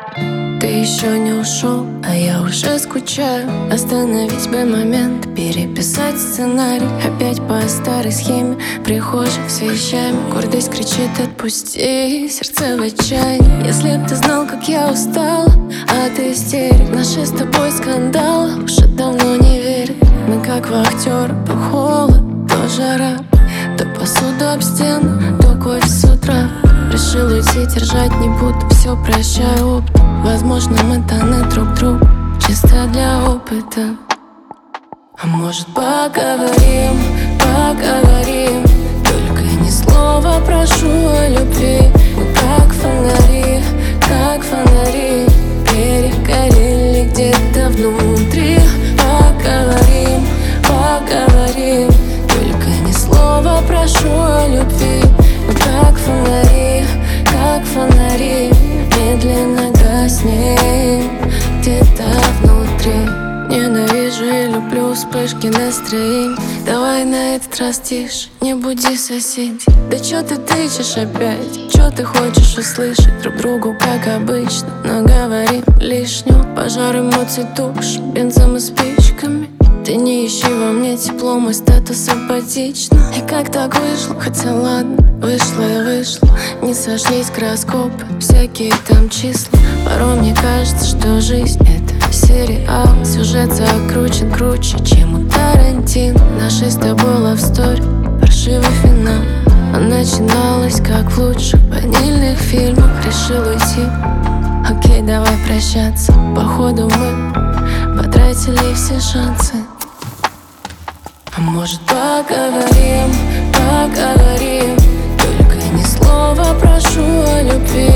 Ты еще не ушел, а я уже скучаю. Остановить бы момент, переписать сценарий. Опять по старой схеме, прихожих с вещами. Гордость кричит: отпусти, сердце в отчаянии. Если б ты знал, как я устала от истерик. Наши с тобой скандалы уже давно не верят. Мы как вахтеры, то холод, то жара, то посуду об стену, то кофе с утра. Решил уйти, держать не буду, все прощаю опыт. Возможно, мы даны друг другу чисто для опыта. А может, поговорим, поговорим, только ни слова прошу о любви. Мы как фонари, перегорели где-то внутри. Поговорим, поговорим, только ни слова прошу о любви. Мы как фонари, медленно гаснем где-то внутри. Ненавижу и люблю вспышки настроений. Давай на этот раз тише, не буди соседей. Да чё ты тычешь опять? Чё ты хочешь услышать? Друг другу как обычно, но говорим лишнего. Пожар, эмоций тушим бензом и спичками. Ты не ищи во мне тепло, мой статус апатично. И как так вышло? Хотя ладно, вышло и вышло. Не сошлись гороскопы, всякие там числа. Порой мне кажется, что жизнь — это сериал. Сюжет закручен круче, чем у Тарантино. Наши с тобой love story, паршивый финал. А начиналось, как в лучших ванильных фильмах. Решил уйти, окей, давай прощаться. Походу мы потратили все шансы. А может, поговорим, поговорим, только ни слова прошу о любви.